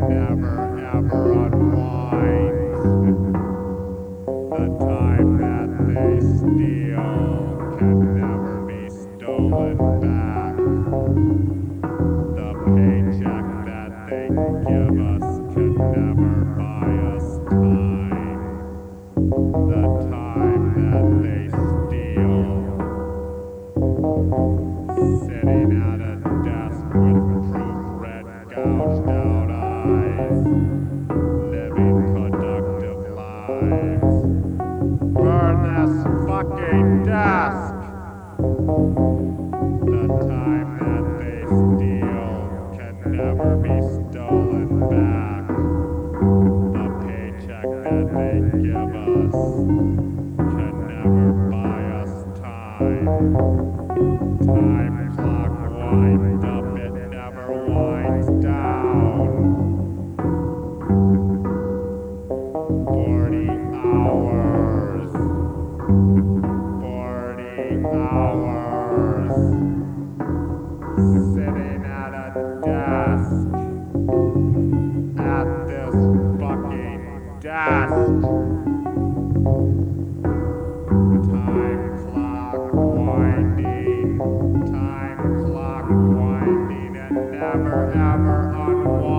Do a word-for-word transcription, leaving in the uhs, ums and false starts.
never ever unwinds. The time that they steal can never be stolen back. The paycheck that they give us can never buy us time. The time that they steal, sitting at a desk with proofread gouged out eyes, living productive lives. Burn this fucking desk! The time that they steal can never be stolen back. The paycheck that they give us can never buy us time. Time clock winds up, it never winds down. Forty hours. Forty hours. Sitting at a desk. At this fucking desk. Time clock winding. Time clock winding and never ever unwinding.